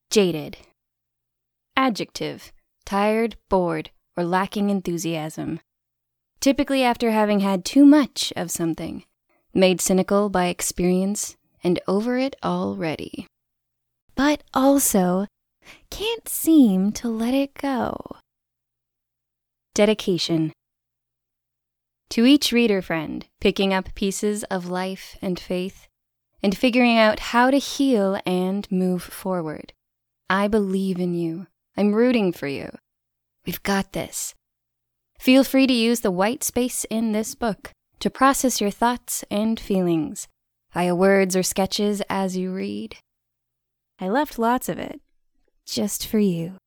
Jaded. Adjective, tired, bored, or lacking enthusiasm. Typically after having had too much of something, made cynical by experience, and over it already. But also, can't seem to let it go. Dedication. To each reader friend, picking up pieces of life and faith, and figuring out how to heal and move forward. I believe in you. I'm rooting for you. We've got this. Feel free to use the white space in this book to process your thoughts and feelings via words or sketches as you read. I left lots of it just for you.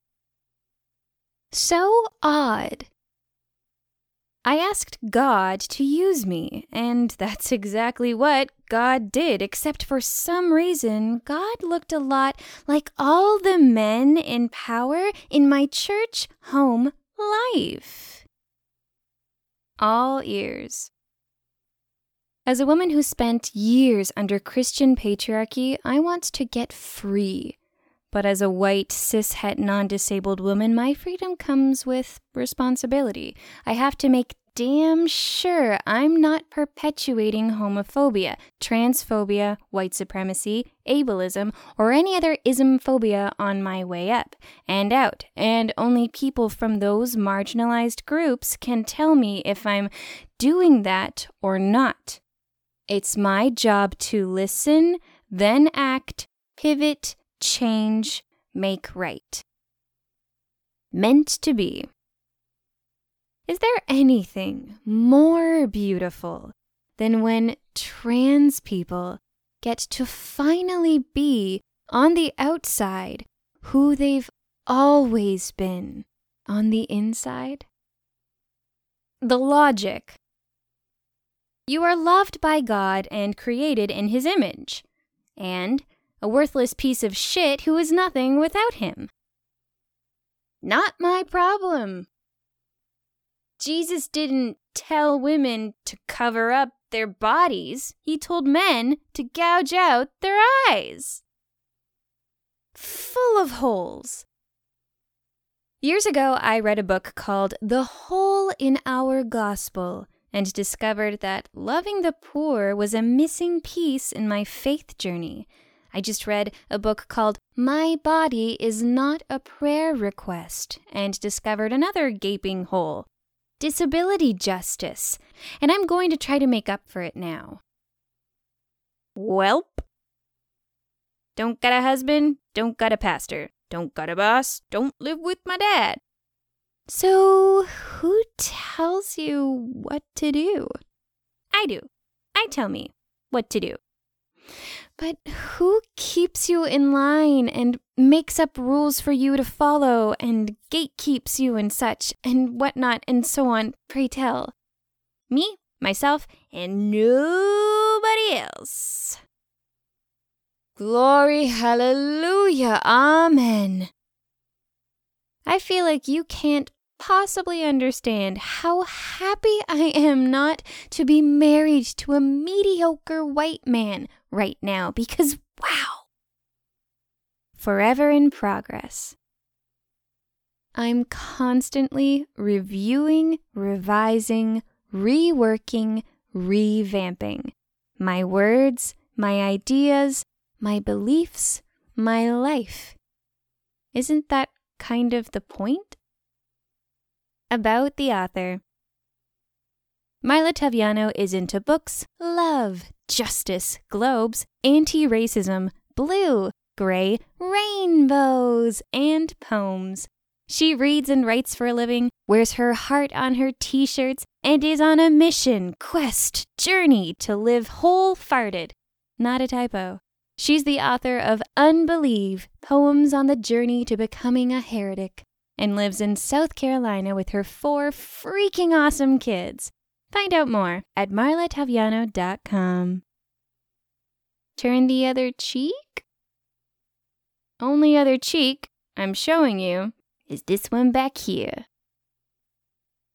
So odd. I asked God to use me, and that's exactly what God did, except for some reason, God looked a lot like all the men in power in my church home life. All ears. As a woman who spent years under Christian patriarchy, I want to get free. But as a white, cishet, non-disabled woman, my freedom comes with responsibility. I have to make damn sure I'm not perpetuating homophobia, transphobia, white supremacy, ableism, or any other ismphobia on my way up and out. And only people from those marginalized groups can tell me if I'm doing that or not. It's my job to listen, then act, pivot, change, make right. Meant to be. Is there anything more beautiful than when trans people get to finally be on the outside who they've always been on the inside? The logic. You are loved by God and created in His image, and a worthless piece of shit who is nothing without Him. Not my problem. Jesus didn't tell women to cover up their bodies. He told men to gouge out their eyes. Full of holes. Years ago, I read a book called The Hole in Our Gospel and discovered that loving the poor was a missing piece in my faith journey. I just read a book called My Body is Not a Prayer Request and discovered another gaping hole. Disability justice. And I'm going to try to make up for it now. Welp. Don't got a husband, don't got a pastor. Don't got a boss, don't live with my dad. So, who tells you what to do? I do. I tell me what to do. But who keeps you in line and makes up rules for you to follow and gatekeeps you and such and whatnot and so on, pray tell? Me, myself, and nobody else. Glory, hallelujah, amen. I feel like you can't possibly understand how happy I am not to be married to a mediocre white man right now because, wow. Forever in progress. I'm constantly reviewing, revising, reworking, revamping my words, my ideas, my beliefs, my life. Isn't that kind of the point? About the author. Mila Taviano is into books, love, justice, globes, anti-racism, blue, gray, rainbows, and poems. She reads and writes for a living, wears her heart on her t-shirts, and is on a mission, quest, journey to live whole-farted. Not a typo. She's the author of Unbelieve, Poems on the Journey to Becoming a Heretic, and lives in South Carolina with her 4 freaking awesome kids. Find out more at marlataviano.com. Turn the other cheek? Only other cheek I'm showing you is this one back here.